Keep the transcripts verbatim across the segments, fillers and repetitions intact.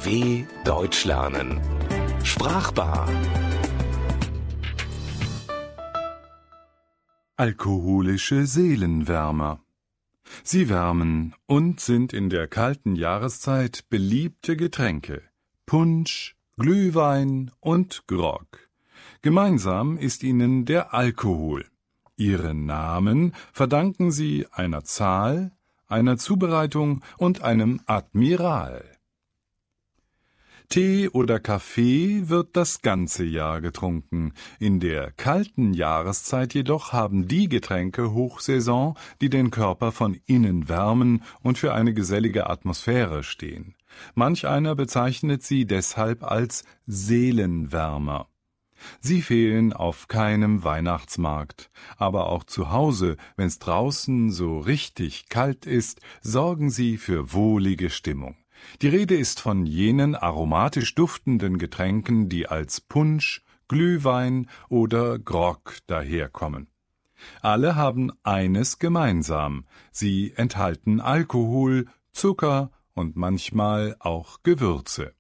D W Deutsch lernen. Sprachbar. Alkoholische Seelenwärmer. Sie wärmen und sind in der kalten Jahreszeit beliebte Getränke. Punsch, Glühwein und Grog. Gemeinsam ist ihnen der Alkohol. Ihren Namen verdanken sie einer Zahl, einer Zubereitung und einem Admiral. Tee oder Kaffee wird das ganze Jahr getrunken. In der kalten Jahreszeit jedoch haben die Getränke Hochsaison, die den Körper von innen wärmen und für eine gesellige Atmosphäre stehen. Manch einer bezeichnet sie deshalb als Seelenwärmer. Sie fehlen auf keinem Weihnachtsmarkt, aber auch zu Hause, wenn's draußen so richtig kalt ist, sorgen sie für wohlige Stimmung. Die Rede ist von jenen aromatisch duftenden Getränken, die als Punsch, Glühwein oder Grog daherkommen. Alle haben eines gemeinsam: Sie enthalten Alkohol, Zucker und manchmal auch Gewürze.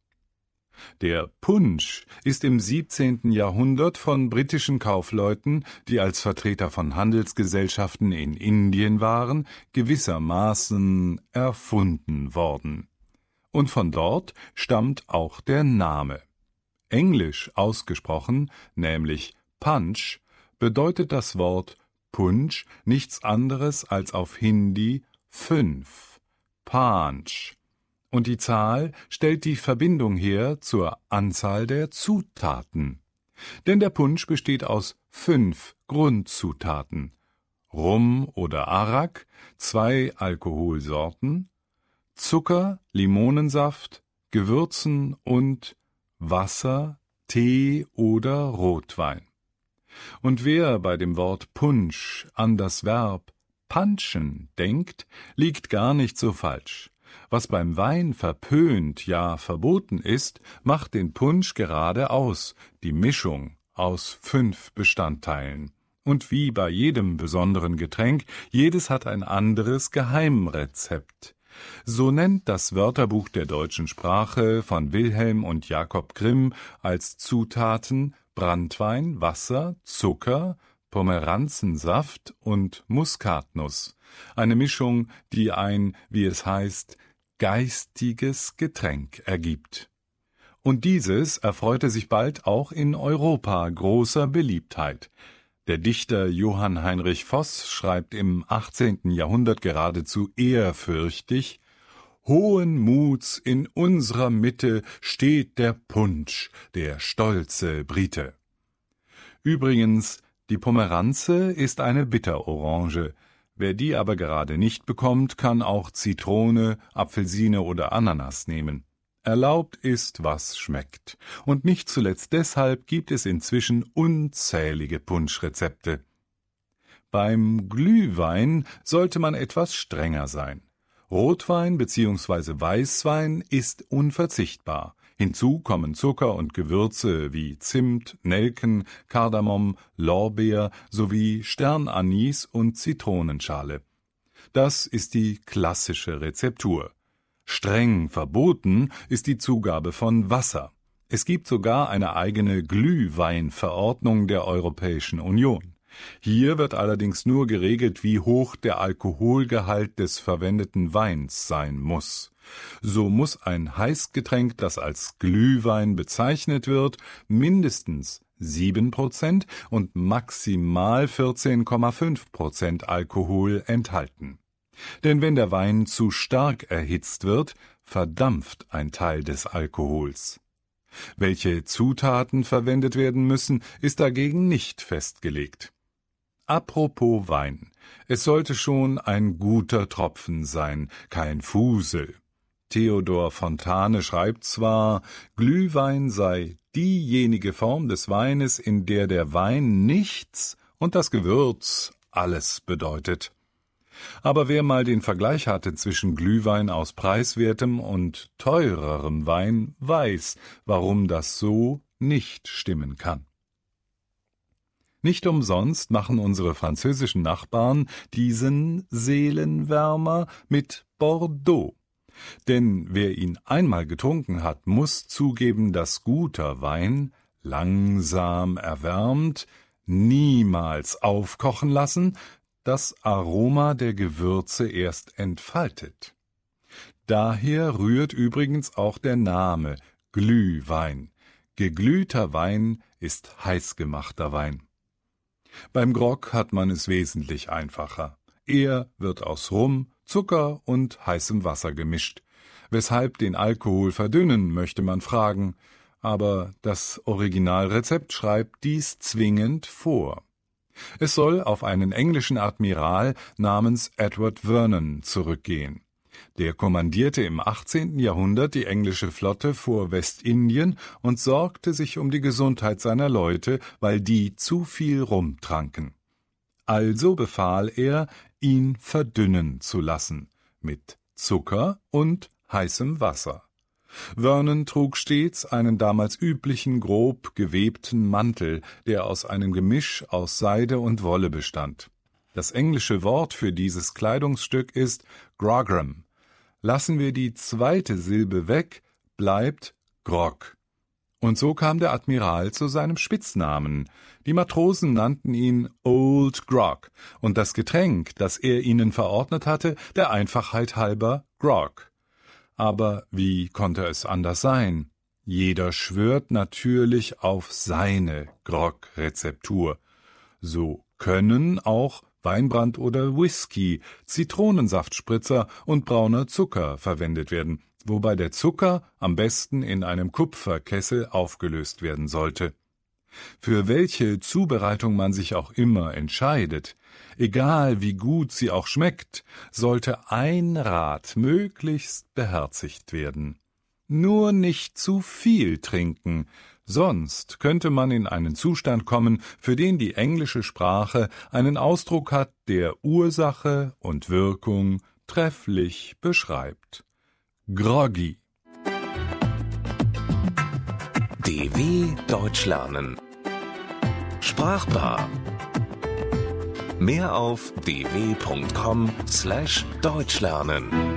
Der Punsch ist im siebzehnten Jahrhundert von britischen Kaufleuten, die als Vertreter von Handelsgesellschaften in Indien waren, gewissermaßen erfunden worden. Und von dort stammt auch der Name. Englisch ausgesprochen, nämlich Punch, bedeutet das Wort Punsch nichts anderes als auf Hindi fünf, Panch. Und die Zahl stellt die Verbindung her zur Anzahl der Zutaten. Denn der Punsch besteht aus fünf Grundzutaten: Rum oder Arak, zwei Alkoholsorten, Zucker, Limonensaft, Gewürzen und Wasser, Tee oder Rotwein. Und wer bei dem Wort Punsch an das Verb punchen denkt, liegt gar nicht so falsch. Was beim Wein verpönt, ja verboten ist, macht den Punsch gerade aus, die Mischung aus fünf Bestandteilen. Und wie bei jedem besonderen Getränk, jedes hat ein anderes Geheimrezept. So nennt das Wörterbuch der deutschen Sprache von Wilhelm und Jakob Grimm als Zutaten Branntwein, Wasser, Zucker, Pomeranzensaft und Muskatnuss. Eine Mischung, die ein, wie es heißt, geistiges Getränk ergibt. Und dieses erfreute sich bald auch in Europa großer Beliebtheit. Der Dichter Johann Heinrich Voß schreibt im achtzehnten Jahrhundert geradezu ehrfürchtig: »Hohen Muts in unserer Mitte steht der Punsch, der stolze Brite.« Übrigens, die Pomeranze ist eine Bitterorange. Wer die aber gerade nicht bekommt, kann auch Zitrone, Apfelsine oder Ananas nehmen. Erlaubt ist, was schmeckt. Und nicht zuletzt deshalb gibt es inzwischen unzählige Punschrezepte. Beim Glühwein sollte man etwas strenger sein. Rotwein bzw. Weißwein ist unverzichtbar. Hinzu kommen Zucker und Gewürze wie Zimt, Nelken, Kardamom, Lorbeer sowie Sternanis und Zitronenschale. Das ist die klassische Rezeptur. Streng verboten ist die Zugabe von Wasser. Es gibt sogar eine eigene Glühweinverordnung der Europäischen Union. Hier wird allerdings nur geregelt, wie hoch der Alkoholgehalt des verwendeten Weins sein muss. So muss ein Heißgetränk, das als Glühwein bezeichnet wird, mindestens sieben Prozent und maximal vierzehn Komma fünf Prozent Alkohol enthalten. Denn wenn der Wein zu stark erhitzt wird, verdampft ein Teil des Alkohols. Welche Zutaten verwendet werden müssen, ist dagegen nicht festgelegt. Apropos Wein. Es sollte schon ein guter Tropfen sein, kein Fusel. Theodor Fontane schreibt zwar, Glühwein sei diejenige Form des Weines, in der der Wein nichts und das Gewürz alles bedeutet. Aber wer mal den Vergleich hatte zwischen Glühwein aus preiswertem und teurerem Wein, weiß, warum das so nicht stimmen kann. Nicht umsonst machen unsere französischen Nachbarn diesen Seelenwärmer mit Bordeaux. Denn wer ihn einmal getrunken hat, muss zugeben, dass guter Wein, langsam erwärmt, niemals aufkochen lassen, das Aroma der Gewürze erst entfaltet. Daher rührt übrigens auch der Name Glühwein. Geglühter Wein ist heißgemachter Wein. Beim Grog hat man es wesentlich einfacher. Er wird aus Rum, Zucker und heißem Wasser gemischt. Weshalb den Alkohol verdünnen, möchte man fragen, aber das Originalrezept schreibt dies zwingend vor. Es soll auf einen englischen Admiral namens Edward Vernon zurückgehen. Der kommandierte im achtzehnten Jahrhundert die englische Flotte vor Westindien und sorgte sich um die Gesundheit seiner Leute, weil die zu viel Rum tranken. Also befahl er, ihn verdünnen zu lassen, mit Zucker und heißem Wasser. Vernon trug stets einen damals üblichen grob gewebten Mantel, der aus einem Gemisch aus Seide und Wolle bestand. Das englische Wort für dieses Kleidungsstück ist Grogram. Lassen wir die zweite Silbe weg, bleibt Grog. Und so kam der Admiral zu seinem Spitznamen. Die Matrosen nannten ihn Old Grog und das Getränk, das er ihnen verordnet hatte, der Einfachheit halber Grog. Aber wie konnte es anders sein? Jeder schwört natürlich auf seine Grog-Rezeptur. So können auch Weinbrand oder Whisky, Zitronensaftspritzer und brauner Zucker verwendet werden, wobei der Zucker am besten in einem Kupferkessel aufgelöst werden sollte. Für welche Zubereitung man sich auch immer entscheidet, egal wie gut sie auch schmeckt, sollte ein Rat möglichst beherzigt werden. Nur nicht zu viel trinken, sonst könnte man in einen Zustand kommen, für den die englische Sprache einen Ausdruck hat, der Ursache und Wirkung trefflich beschreibt. Groggy. D W Deutsch lernen. Sprachbar. Mehr auf d w punkt com slash deutsch lernen.